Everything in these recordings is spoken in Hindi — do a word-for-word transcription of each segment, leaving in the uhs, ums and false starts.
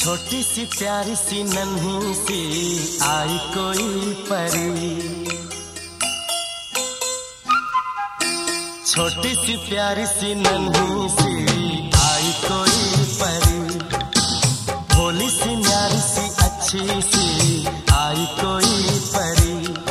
छोटी सी प्यारी सी नन्ही सी आई कोई परी, छोटी सी प्यारी सी नन्ही सी आई कोई परी, भोली सी न्यारी सी अच्छी सी आई कोई परी।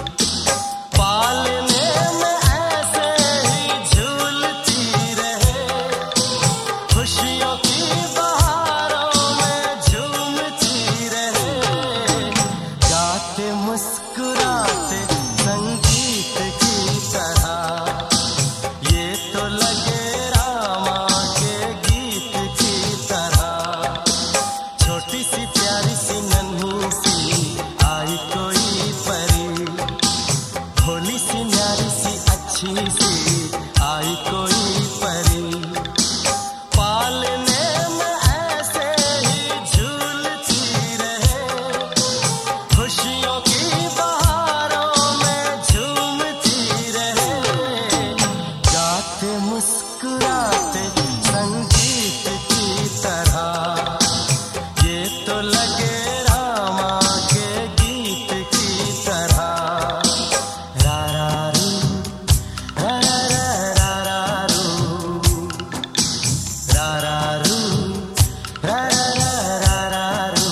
पालने में ऐसे ही झूलती रहे, खुशियों की बहारों में झूमती रहे, गाते मुस्कुराते संगीत की तरह, ये तो लगे रामा के गीत की तरह। छोटी सी प्यारी सी नन्ही सी आई कोई परी, भोली सी न्यारी सी अच्छी सी आई कोई परी। पालने में ऐसे ही झूलती रहे, खुशियों की बहारों में झूमती रहे, गाते मुस्कुराते संगीत की तरह, ये तो लगे रामा के गीत की तरह। रा रा रू, रा रा रा रा रू, रा रा रू, रा रा रा रा रू।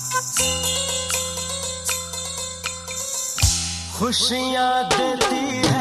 खुशियाँ देती